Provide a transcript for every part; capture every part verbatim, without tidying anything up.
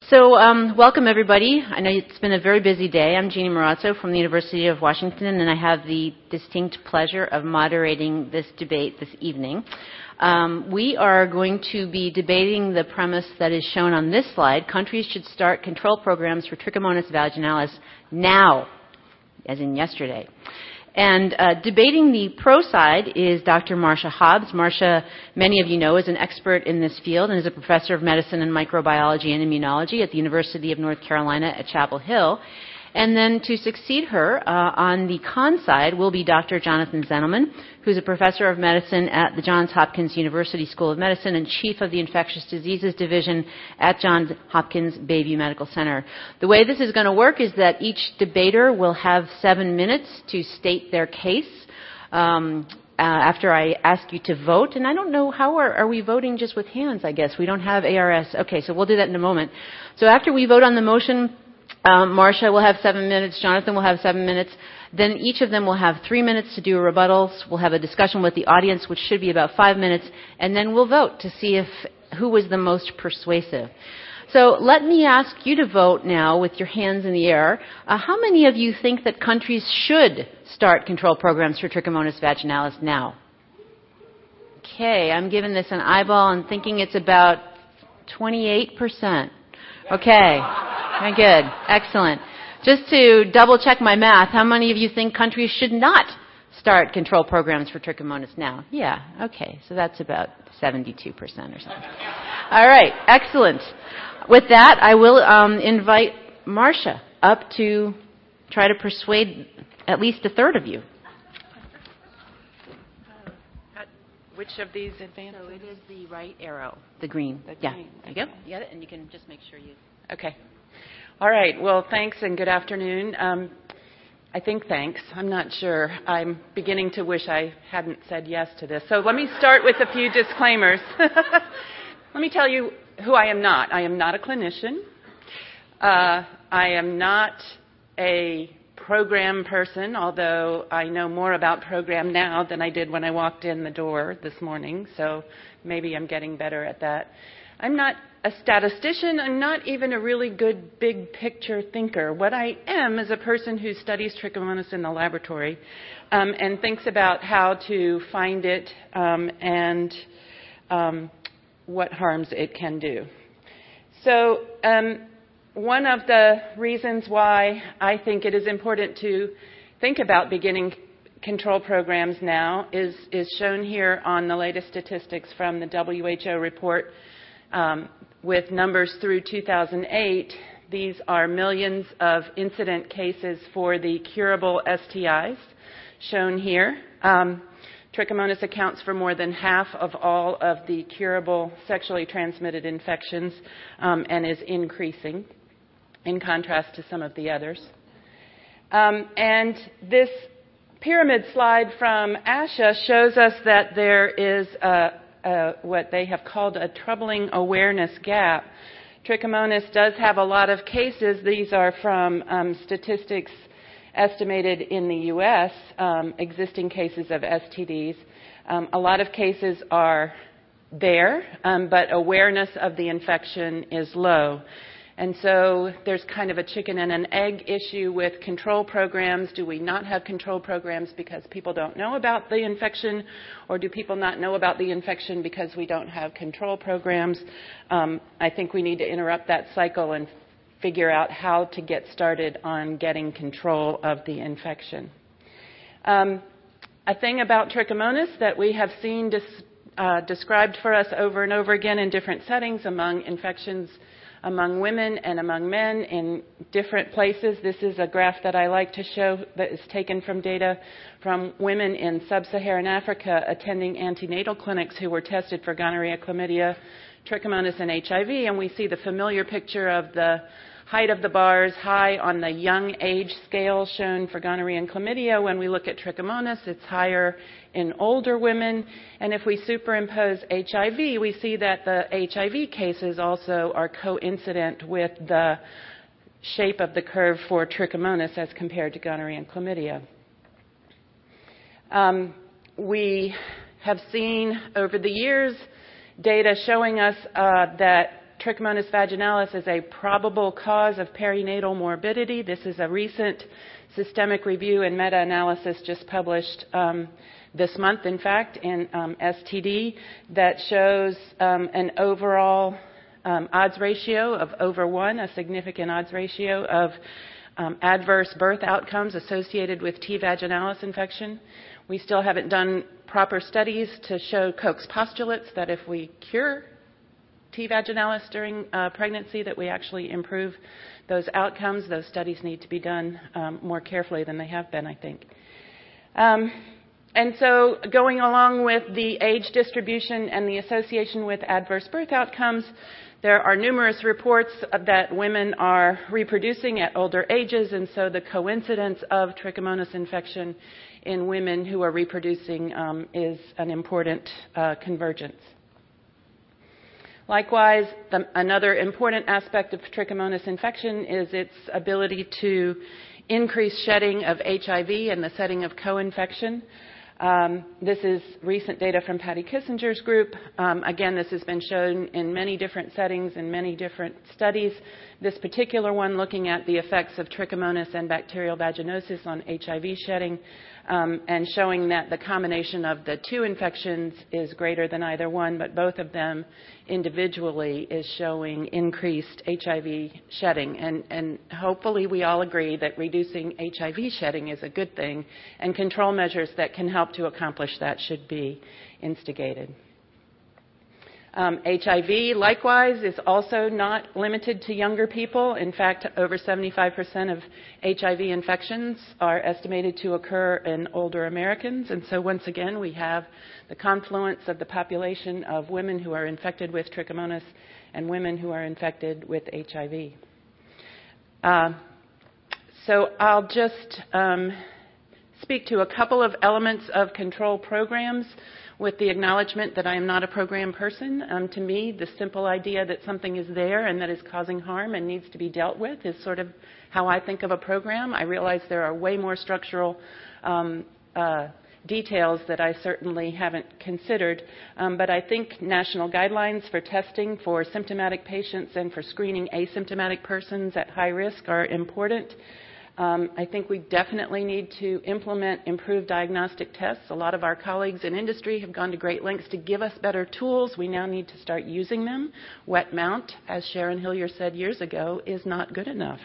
So um, welcome, everybody. I know it's been a very busy day. I'm Jeannie Marazzo from the University of Washington, and I have the distinct pleasure of moderating this debate this evening. Um, we are going to be debating the premise that is shown on this slide. Countries should start control programs for Trichomonas vaginalis now, as in yesterday. And uh, debating the pro side is Doctor Marcia Hobbs. Marcia, many of you know, is an expert in this field and is a professor of medicine and microbiology and immunology at the University of North Carolina at Chapel Hill. And then to succeed her uh, on the con side will be Doctor Jonathan Zentelman, who's a professor of medicine at the Johns Hopkins University School of Medicine and chief of the Infectious Diseases Division at Johns Hopkins Bayview Medical Center. The way this is going to work is that each debater will have seven minutes to state their case. Um, uh, after I ask you to vote, and I don't know, how are, are we voting just with hands, I guess? We don't have A R S. Okay, so we'll do that in a moment. So after we vote on the motion, Um, Marcia will have seven minutes. Jonathan will have seven minutes. Then each of them will have three minutes to do rebuttals. We'll have a discussion with the audience, which should be about five minutes, and then we'll vote to see if who was the most persuasive. So let me ask you to vote now with your hands in the air. Uh, how many of you think that countries should start control programs for Trichomonas vaginalis now? Okay, I'm giving this an eyeball and thinking it's about twenty-eight percent. Okay. Very good. Excellent. Just to double check my math, how many of you think countries should not start control programs for Trichomonas now? Yeah. Okay. So that's about seventy-two percent or something. All right. Excellent. With that, I will um, invite Marcia up to try to persuade at least a third of you. Which of these advances? So it is the right arrow, the green. The yeah. green. There you go. You got it, and you can just make sure you. Okay. All right. Well, thanks and good afternoon. Um, I think thanks. I'm not sure. I'm beginning to wish I hadn't said yes to this. So let me start with a few disclaimers. Let me tell you who I am not. I am not a clinician. Uh, I am not a program person, although I know more about program now than I did when I walked in the door this morning. So maybe I'm getting better at that. I'm not a statistician. I'm not even a really good big picture thinker. What I am is a person who studies Trichomonas in the laboratory um, and thinks about how to find it um, and um, what harms it can do. So um, one of the reasons why I think it is important to think about beginning control programs now is, is shown here on the latest statistics from the W H O report. Um, with numbers through two thousand eight, these are millions of incident cases for the curable S T Is shown here. Um, Trichomonas accounts for more than half of all of the curable sexually transmitted infections um, and is increasing in contrast to some of the others. Um, and this pyramid slide from ASHA shows us that there is a Uh, what they have called a troubling awareness gap. Trichomonas does have a lot of cases. These are from um, statistics estimated in the U S, um, existing cases of S T Ds. Um, a lot of cases are there, um, but awareness of the infection is low. And so there's kind of a chicken and an egg issue with control programs. Do we not have control programs because people don't know about the infection, or do people not know about the infection because we don't have control programs? Um, I think we need to interrupt that cycle and figure out how to get started on getting control of the infection. Um, a thing about Trichomonas that we have seen dis- uh, described for us over and over again in different settings among infections among women and among men in different places. This is a graph that I like to show that is taken from data from women in sub-Saharan Africa attending antenatal clinics who were tested for gonorrhea, chlamydia, Trichomonas, and H I V. And we see the familiar picture of the height of the bars high on the young age scale shown for gonorrhea and chlamydia. When we look at Trichomonas, it's higher in older women. And if we superimpose H I V, we see that the H I V cases also are coincident with the shape of the curve for Trichomonas as compared to gonorrhea and chlamydia. Um, we have seen over the years data showing us uh, that Trichomonas vaginalis as a probable cause of perinatal morbidity. This is a recent systemic review and meta-analysis just published um, this month, in fact, in um, S T D that shows um, an overall um, odds ratio of over one, a significant odds ratio of um, adverse birth outcomes associated with T. vaginalis infection. We still haven't done proper studies to show Koch's postulates that if we cure T. vaginalis during uh, pregnancy that we actually improve those outcomes. Those studies need to be done um, more carefully than they have been, I think. Um, and so going along with the age distribution and the association with adverse birth outcomes, there are numerous reports that women are reproducing at older ages, and so the coincidence of trichomonas infection in women who are reproducing um, is an important uh, convergence. Likewise, the, another important aspect of trichomonas infection is its ability to increase shedding of H I V in the setting of co-infection. Um, this is recent data from Patty Kissinger's group. Um, again, this has been shown in many different settings in many different studies. This particular one looking at the effects of trichomonas and bacterial vaginosis on H I V shedding um, and showing that the combination of the two infections is greater than either one, but both of them individually is showing increased H I V shedding. And, and hopefully we all agree that reducing H I V shedding is a good thing, and control measures that can help to accomplish that should be instigated. Um, H I V, likewise, is also not limited to younger people. In fact, over seventy-five percent of H I V infections are estimated to occur in older Americans. And so once again, we have the confluence of the population of women who are infected with trichomonas and women who are infected with H I V. Uh, so I'll just um, speak to a couple of elements of control programs with the acknowledgement that I am not a program person. Um, to me, the simple idea that something is there and that is causing harm and needs to be dealt with is sort of how I think of a program. I realize there are way more structural um, uh, details that I certainly haven't considered, um, but I think national guidelines for testing for symptomatic patients and for screening asymptomatic persons at high risk are important. Um, I think we definitely need to implement improved diagnostic tests. A lot of our colleagues in industry have gone to great lengths to give us better tools. We now need to start using them. Wet mount, as Sharon Hillier said years ago, is not good enough.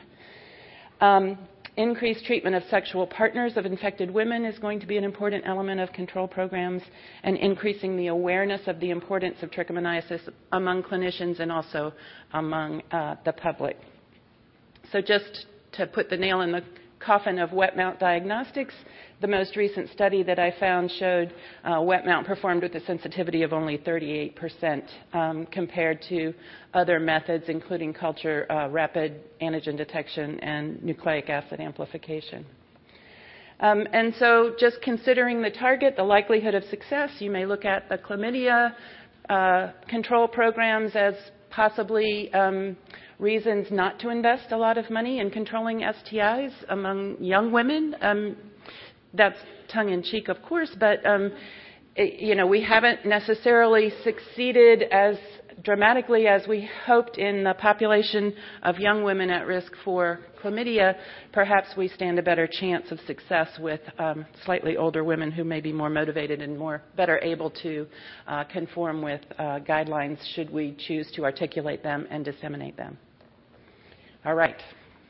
Um, increased treatment of sexual partners of infected women is going to be an important element of control programs, and increasing the awareness of the importance of trichomoniasis among clinicians and also among uh, the public. So just to put the nail in the coffin of wet mount diagnostics, the most recent study that I found showed uh, wet mount performed with a sensitivity of only thirty-eight percent um, compared to other methods, including culture, uh, rapid antigen detection, and nucleic acid amplification. Um, and so just considering the target, the likelihood of success, you may look at the chlamydia uh, control programs as possibly um, reasons not to invest a lot of money in controlling S T Is among young women. Um, that's tongue-in-cheek, of course, but um, it, you know, we haven't necessarily succeeded as dramatically as we hoped in the population of young women at risk for chlamydia. Perhaps we stand a better chance of success with um, slightly older women who may be more motivated and more better able to uh, conform with uh, guidelines should we choose to articulate them and disseminate them. All right.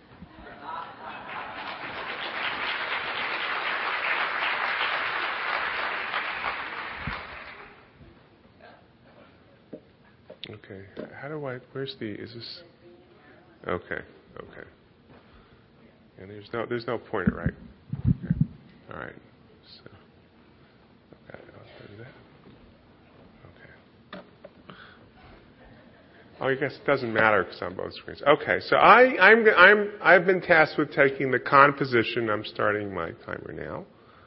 Okay. How do I, where's the, is this, okay, okay. And there's no, there's no pointer, right? Okay. All right. So, okay, I'll do that. Okay. Oh, I guess it doesn't matter because on both screens. Okay, so I, I'm, I'm, I've been tasked with taking the con position. I'm starting my timer now.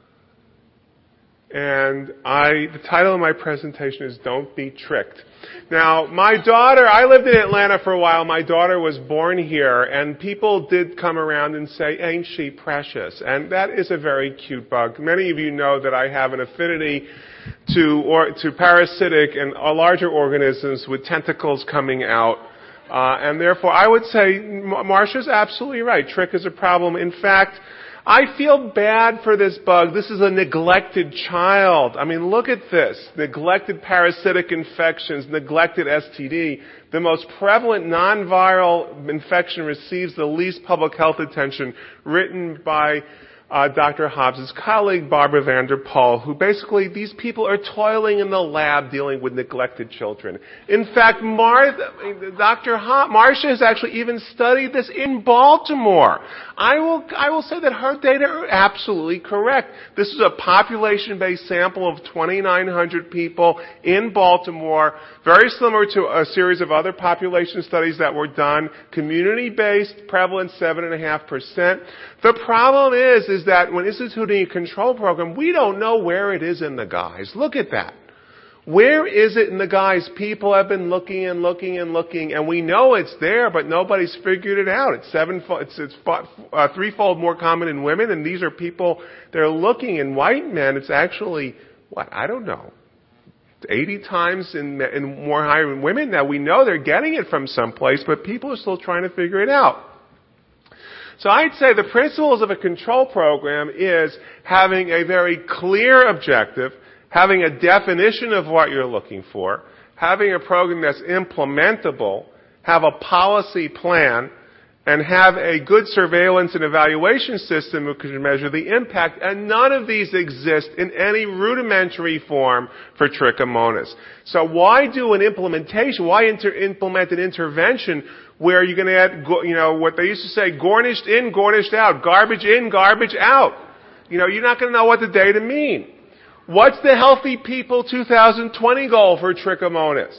And I, the title of my presentation is Don't Be Tricked. Now, my daughter, I lived in Atlanta for a while. My daughter was born here, and people did come around and say, ain't she precious? And that is a very cute bug. Many of you know that I have an affinity to, or, to parasitic and larger organisms with tentacles coming out Uh, and therefore, I would say Marcia's absolutely right. Trick is a problem. In fact, I feel bad for this bug. This is a neglected child. I mean, look at this. Neglected parasitic infections, neglected S T D. The most prevalent non-viral infection receives the least public health attention, written by uh, Doctor Hobbs' colleague, Barbara Vander Poel, who basically, these people are toiling in the lab dealing with neglected children. In fact, Martha, Doctor Hobbs, Marcia has actually even studied this in Baltimore. I will, I will say that her data are absolutely correct. This is a population-based sample of twenty-nine hundred people in Baltimore, very similar to a series of other population studies that were done, community-based, prevalence seven point five percent. The problem is, is that when instituting a control program, we don't know where it is in the guise. Look at that. Where is it in the guise? People have been looking and looking and looking, and we know it's there, but nobody's figured it out. It's sevenfold, it's, it's uh, threefold more common in women, and these are people that are looking. In white men, it's actually, what, I don't know, eighty times in, in more higher in women. Now, we know they're getting it from someplace, but people are still trying to figure it out. So I'd say the principles of a control program is having a very clear objective, having a definition of what you're looking for, having a program that's implementable, have a policy plan, and have a good surveillance and evaluation system who can measure the impact. And none of these exist in any rudimentary form for trichomonas. So why do an implementation? Why inter- implement an intervention where you're going to add, you know, what they used to say, garnished in, garnished out, garbage in, garbage out? You know, you're not going to know what the data mean. What's the Healthy People two thousand twenty goal for trichomonas?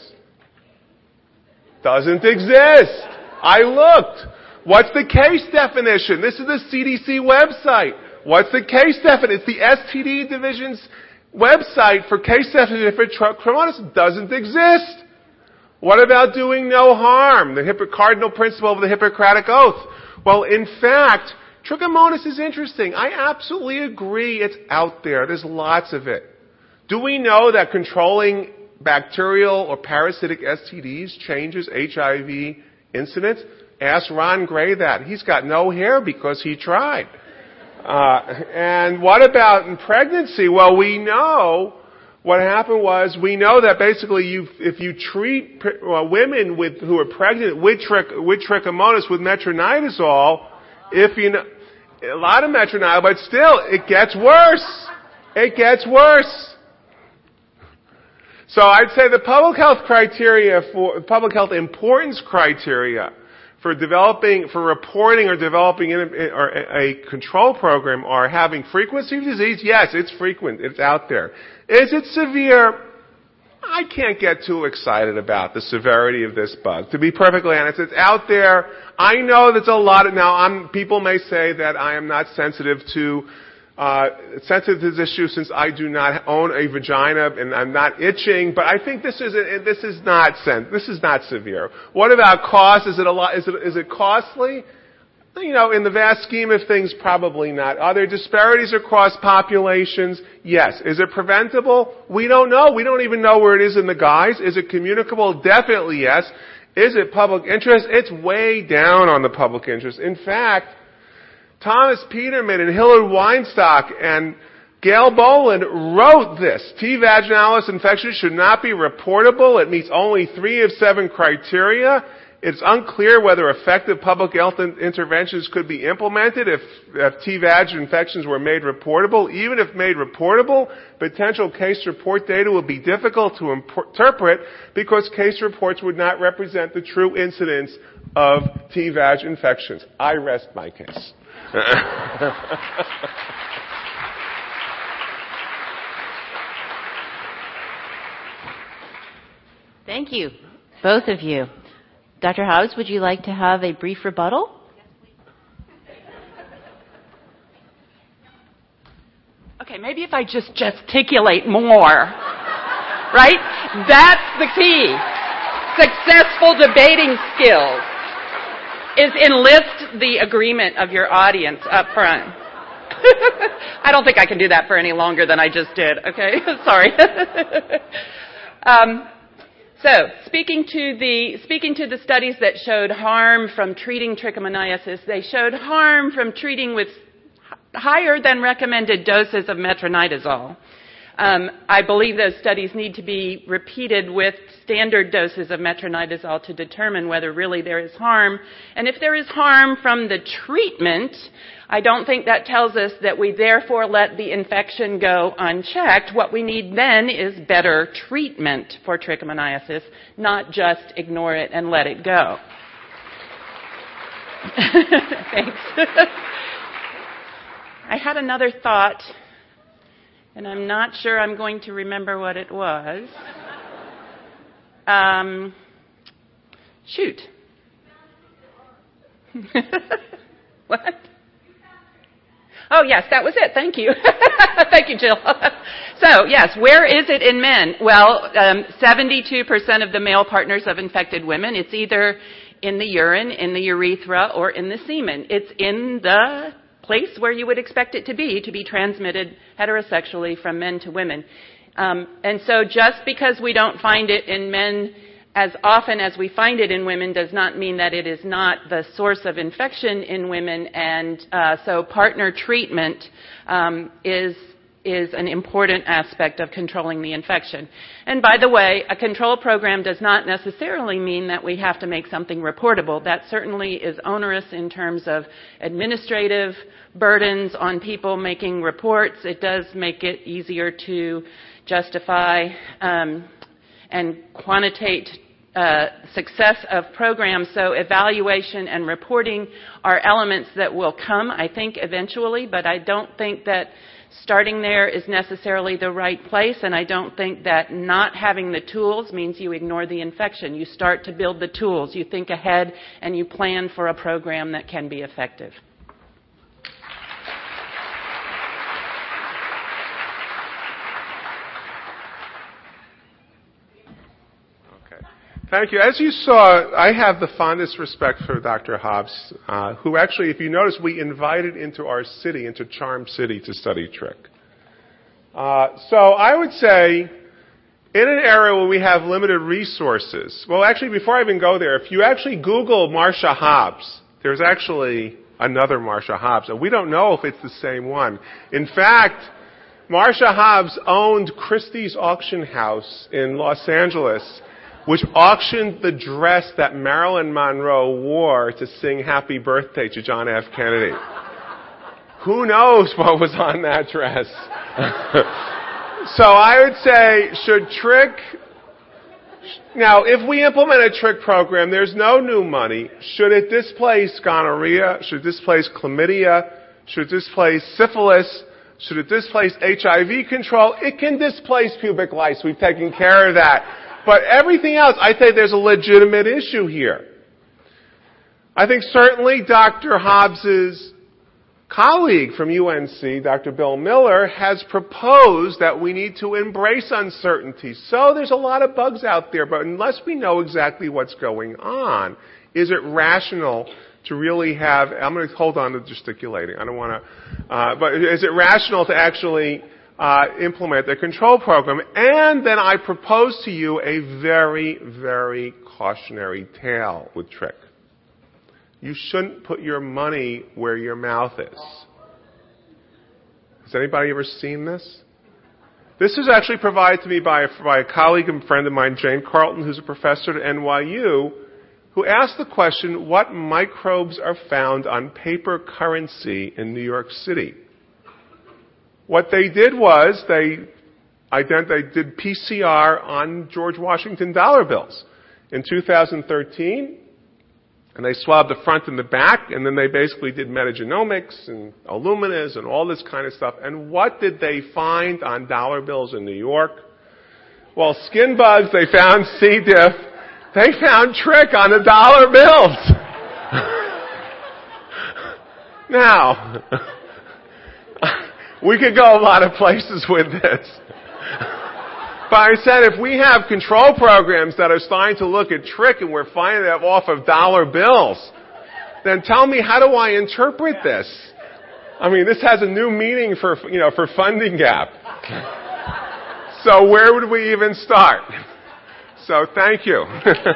Doesn't exist. I looked. What's the case definition? This is the C D C website. What's the case definition? It's the S T D division's website for case definition for trichomonas. Doesn't exist. What about doing no harm? The Hippo- cardinal principle of the Hippocratic Oath. Well, in fact, trichomonas is interesting. I absolutely agree it's out there. There's lots of it. Do we know that controlling bacterial or parasitic S T Ds changes H I V incidence? Ask Ron Gray that. He's got no hair because he tried. Uh, and what about in pregnancy? Well, we know what happened was, we know that basically you, if you treat well, women with, who are pregnant with, trich, with trichomonas with metronidazole, if you know, a lot of metronidazole, but still, it gets worse. It gets worse. So I'd say the public health criteria for, public health importance criteria for developing, for reporting or developing a, or a control program are having frequency of disease. Yes, it's frequent. It's out there. Is it severe? I can't get too excited about the severity of this bug. To be perfectly honest, it's out there. I know there's a lot of, now I'm, people may say that I am not sensitive to, uh, sensitive to this issue since I do not own a vagina and I'm not itching, but I think this is, a, this is not, sen- this is not severe. What about cost? Is it a lot, is it, is it costly? You know, in the vast scheme of things, probably not. Are there disparities across populations? Yes. Is it preventable? We don't know. We don't even know where it is in the guise. Is it communicable? Definitely yes. Is it public interest? It's way down on the public interest. In fact, Thomas Peterman and Hillard Weinstock and Gail Boland wrote this. T. vaginalis infection should not be reportable. It meets only three of seven criteria. It's unclear whether effective public health in- interventions could be implemented if, if T. vag infections were made reportable. Even if made reportable, potential case report data would be difficult to imp- interpret because case reports would not represent the true incidence of T. vag infections. I rest my case. Thank you, both of you. Doctor Hobbs, would you like to have a brief rebuttal? Okay, maybe if I just gesticulate more, right? That's the key. Successful debating skills is enlist the agreement of your audience up front. I don't think I can do that for any longer than I just did, okay? Sorry. um, So, speaking to the speaking to the studies that showed harm from treating trichomoniasis, they showed harm from treating with higher than recommended doses of metronidazole. Um, I believe those studies need to be repeated with standard doses of metronidazole to determine whether really there is harm. And if there is harm from the treatment, I don't think that tells us that we therefore let the infection go unchecked. What we need then is better treatment for trichomoniasis, not just ignore it and let it go. Thanks. I had another thought, and I'm not sure I'm going to remember what it was. Um, shoot. What? Oh, yes, that was it. Thank you. Thank you, Jill. So, yes, where is it in men? Well, um, seventy-two percent of the male partners of infected women, it's either in the urine, in the urethra, or in the semen. It's in the place where you would expect it to be, to be transmitted heterosexually from men to women. Um, and so just because we don't find it in men as often as we find it in women does not mean that it is not the source of infection in women. And uh, so partner treatment um, is is an important aspect of controlling the infection. And by the way, a control program does not necessarily mean that we have to make something reportable. That certainly is onerous in terms of administrative burdens on people making reports. It does make it easier to justify um, and quantitate uh, success of programs. So evaluation and reporting are elements that will come, I think, eventually, but I don't think that starting there is necessarily the right place, and I don't think that not having the tools means you ignore the infection. You start to build the tools. You think ahead, and you plan for a program that can be effective. Thank you. As you saw, I have the fondest respect for Doctor Hobbs, uh, who actually, if you notice, we invited into our city, into Charm City, to study trick. Uh, so I would say, in an era where we have limited resources, well, actually, before I even go there, if you actually Google Marcia Hobbs, there's actually another Marcia Hobbs, and we don't know if it's the same one. In fact, Marcia Hobbs owned Christie's Auction House in Los Angeles, which auctioned the dress that Marilyn Monroe wore to sing Happy Birthday to John F. Kennedy. Who knows what was on that dress? So I would say, should trick... Now, if we implement a trick program, there's no new money. Should it displace gonorrhea? Should it displace chlamydia? Should it displace syphilis? Should it displace H I V control? It can displace pubic lice. We've taken care of that. But everything else, I think there's a legitimate issue here. I think certainly Doctor Hobbs's colleague from U N C, Doctor Bill Miller, has proposed that we need to embrace uncertainty. So there's a lot of bugs out there, but unless we know exactly what's going on, is it rational to really have, I'm going to hold on to gesticulating, I don't want to, uh, but is it rational to actually Uh, implement the control program? And then I propose to you a very, very cautionary tale with trick. You shouldn't put your money where your mouth is. Has anybody ever seen this? This was actually provided to me by a, by a colleague and friend of mine, Jane Carlton, who's a professor at N Y U, who asked the question, what microbes are found on paper currency in New York City? What they did was they, ident- they did P C R on George Washington dollar bills in two thousand thirteen, and they swabbed the front and the back, and then they basically did metagenomics and Illuminas and all this kind of stuff. And what did they find on dollar bills in New York? Well, skin bugs, they found C. diff, they found trick on the dollar bills. Now, we could go a lot of places with this. But I said, if we have control programs that are starting to look at trick and we're finding it off of dollar bills, then tell me, how do I interpret this? I mean, this has a new meaning for, you know, for funding gap. So where would we even start? So thank you.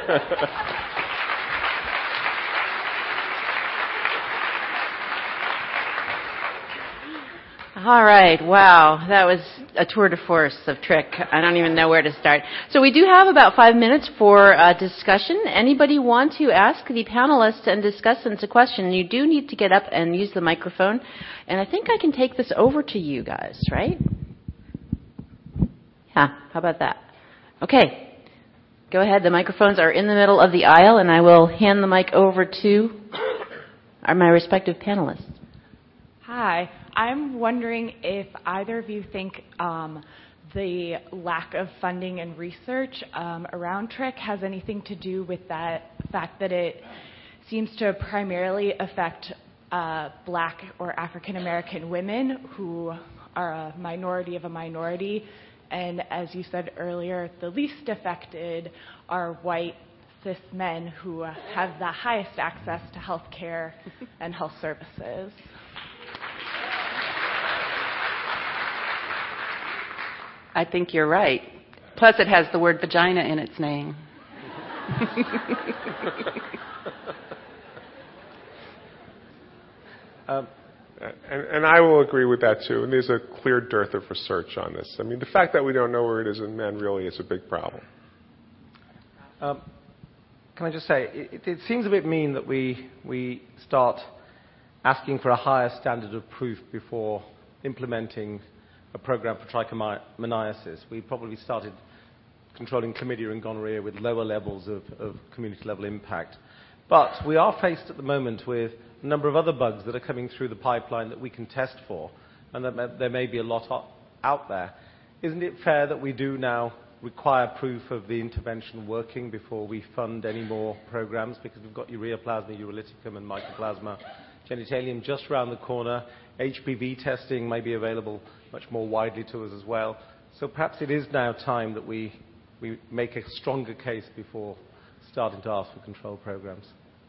All right. Wow. That was a tour de force of trick. I don't even know where to start. So we do have about five minutes for uh, discussion. Anybody want to ask the panelists and discussants a question? You do need to get up and use the microphone. And I think I can take this over to you guys, right? Yeah. How about that? Okay. Go ahead. The microphones are in the middle of the aisle, and I will hand the mic over to our, my respective panelists. Hi. I'm wondering if either of you think um, the lack of funding and research um, around T R I C has anything to do with that fact that it seems to primarily affect uh, Black or African American women who are a minority of a minority, and as you said earlier, the least affected are white cis men who have the highest access to health care and health services. I think you're right. Plus, it has the word vagina in its name. um, and, and I will agree with that, too. And there's a clear dearth of research on this. I mean, the fact that we don't know where it is in men really is a big problem. Um, can I just say, it, it seems a bit mean that we, we start asking for a higher standard of proof before implementing a program for trichomoniasis. We probably started controlling chlamydia and gonorrhea with lower levels of, of community-level impact. But we are faced at the moment with a number of other bugs that are coming through the pipeline that we can test for, and that may, there may be a lot out there. Isn't it fair that we do now require proof of the intervention working before we fund any more programs? Because we've got ureaplasma, urolyticum, and mycoplasma genitalium just around the corner. H P V testing may be available much more widely to us as well. So perhaps it is now time that we, we make a stronger case before starting to ask for control programs.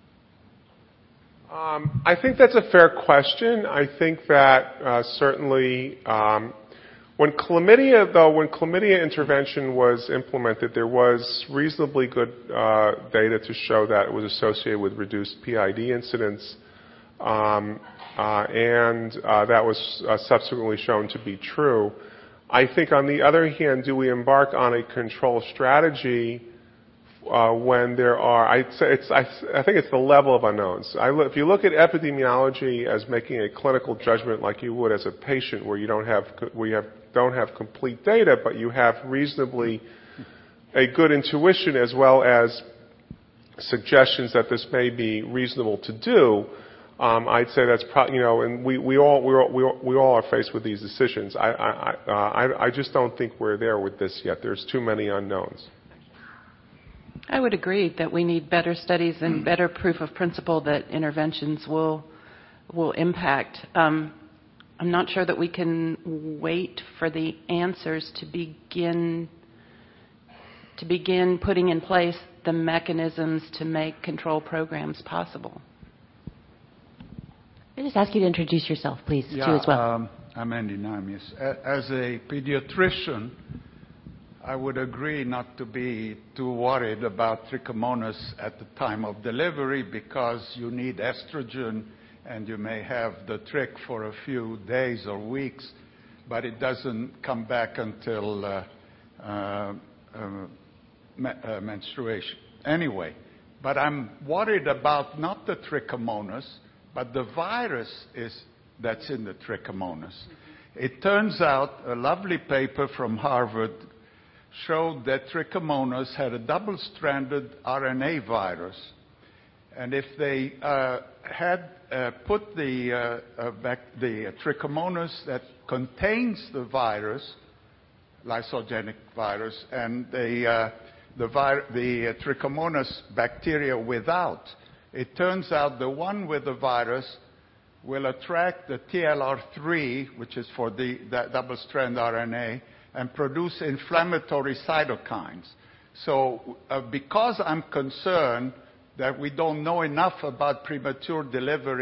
Um, I think that's a fair question. I think that uh, certainly um, when chlamydia, though, when chlamydia intervention was implemented, there was reasonably good uh, data to show that it was associated with reduced P I D incidence. Um, uh, and uh, that was uh, subsequently shown to be true. I think, on the other hand, do we embark on a control strategy uh, when there are? I'd say it's, I, I think it's the level of unknowns. I, if you look at epidemiology as making a clinical judgment like you would as a patient, where you don't have where you have, don't have complete data, but you have reasonably a good intuition as well as suggestions that this may be reasonable to do. Um, I'd say that's probably, you know, and we, we all we all, we all we all are faced with these decisions. I I, uh, I I just don't think we're there with this yet. There's too many unknowns. I would agree that we need better studies and better proof of principle that interventions will will impact. Um, I'm not sure that we can wait for the answers to begin to begin putting in place the mechanisms to make control programs possible. I just ask you to introduce yourself, please, yeah, too, as well. Um, I'm Andy Namias. As a pediatrician, I would agree not to be too worried about trichomonas at the time of delivery because you need estrogen and you may have the trick for a few days or weeks, but it doesn't come back until uh, uh, uh, me- uh, menstruation. Anyway, but I'm worried about not the trichomonas, but the virus is, that's in the trichomonas. It turns out a lovely paper from Harvard showed that trichomonas had a double-stranded R N A virus. And if they uh, had uh, put the, uh, uh, back the trichomonas that contains the virus, lysogenic virus, and the, uh, the, vir- the uh, trichomonas bacteria without, it turns out the one with the virus will attract the T L R three, which is for the, the double-strand R N A, and produce inflammatory cytokines. So uh, because I'm concerned that we don't know enough about premature delivery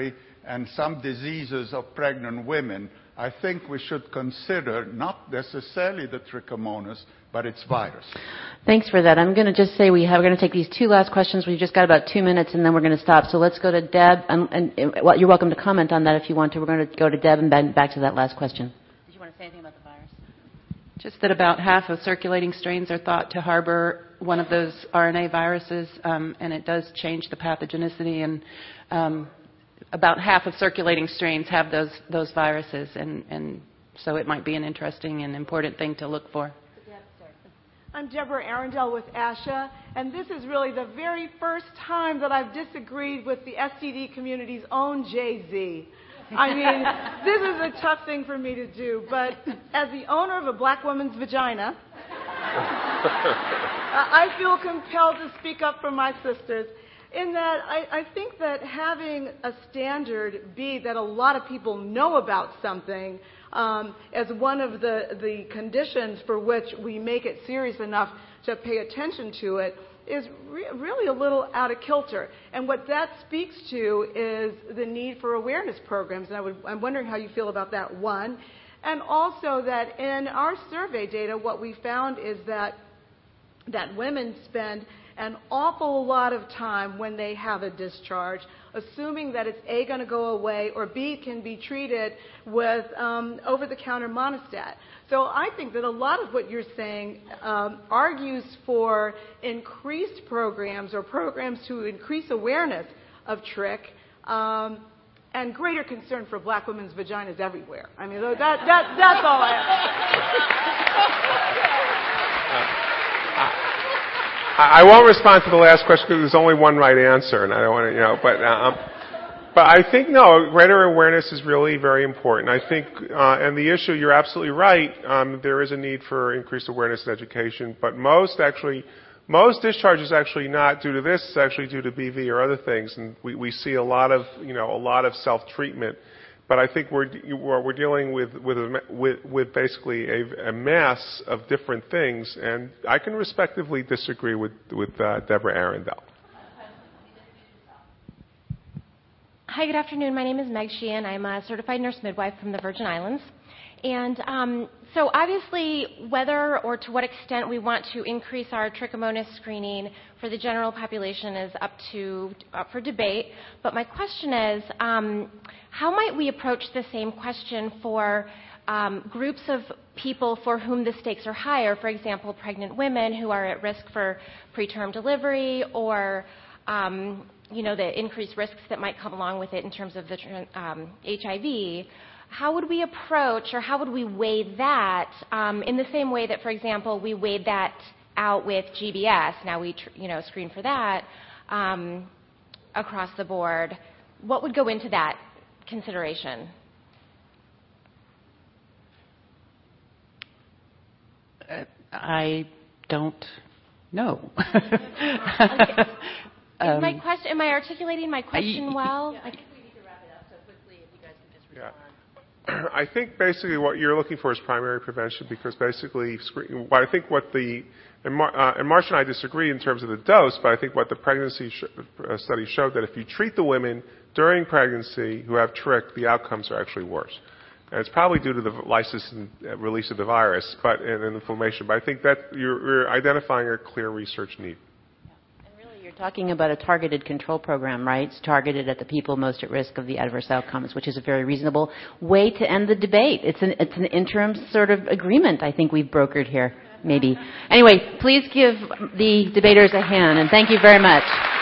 and some diseases of pregnant women, I think we should consider not necessarily the trichomonas, but its virus. Thanks for that. I'm going to just say we have, we're going to take these two last questions. We've just got about two minutes, and then we're going to stop. So let's go to Deb. And, and, and well, you're welcome to comment on that if you want to. We're going to go to Deb and then back to that last question. Did you want to say anything about the virus? Just that about half of circulating strains are thought to harbor one of those R N A viruses, um, and it does change the pathogenicity. And um, about half of circulating strains have those those viruses, and, and so it might be an interesting and important thing to look for. I'm Deborah Arundel with ASHA, and this is really the very first time that I've disagreed with the S T D community's own Jay-Z. I mean, this is a tough thing for me to do, but as the owner of a black woman's vagina, I feel compelled to speak up for my sisters in that I, I think that having a standard be that a lot of people know about something um, as one of the, the conditions for which we make it serious enough to pay attention to it is re- really a little out of kilter. And what that speaks to is the need for awareness programs. And I would, I'm wondering how you feel about that, one. And also that in our survey data, what we found is that that women spend an awful lot of time when they have a discharge, assuming that it's A, going to go away, or B, can be treated with um, over-the-counter Monistat. So I think that a lot of what you're saying um, argues for increased programs or programs to increase awareness of trick um, and greater concern for black women's vaginas everywhere. I mean, that, that, that's all I have. I won't respond to the last question because there's only one right answer, and I don't want to, you know, but, um, but I think, no, greater awareness is really very important. I think, uh, and the issue, you're absolutely right, um, there is a need for increased awareness and education, but most actually, most discharge is actually not due to this, it's actually due to B V or other things, and we, we see a lot of, you know, a lot of self-treatment. But I think we're we're dealing with with with, with basically a, a mass of different things, and I can respectively disagree with with uh, Deborah Arundel. Hi, good afternoon. My name is Meg Sheehan. I'm a certified nurse midwife from the Virgin Islands. And um, so obviously whether or to what extent we want to increase our trichomonas screening for the general population is up to up for debate. But my question is, um, how might we approach the same question for um, groups of people for whom the stakes are higher? For example, pregnant women who are at risk for preterm delivery, or um, you know, the increased risks that might come along with it in terms of the um, H I V. How would we approach, or how would we weigh that um, in the same way that, for example, we weighed that out with G B S? Now we, tr- you know, screen for that um, across the board. What would go into that consideration? Uh, I don't know. Okay. um, Is my question, am I articulating my question I, well? Yeah, I like, think we need to wrap it up so quickly if you guys can just Yeah. respond. I think basically what you're looking for is primary prevention, because basically, screen, well, I think what the, and, Mar, uh, and Marcia and I disagree in terms of the dose, but I think what the pregnancy sh- uh, study showed that if you treat the women during pregnancy who have trick, the outcomes are actually worse. And it's probably due to the lysis and uh, release of the virus, but and, and inflammation. But I think that you're, you're identifying a clear research need. You're talking about a targeted control program, right? It's targeted at the people most at risk of the adverse outcomes, which is a very reasonable way to end the debate. It's an, it's an interim sort of agreement I think we've brokered here, maybe. Anyway, please give the debaters a hand, and thank you very much.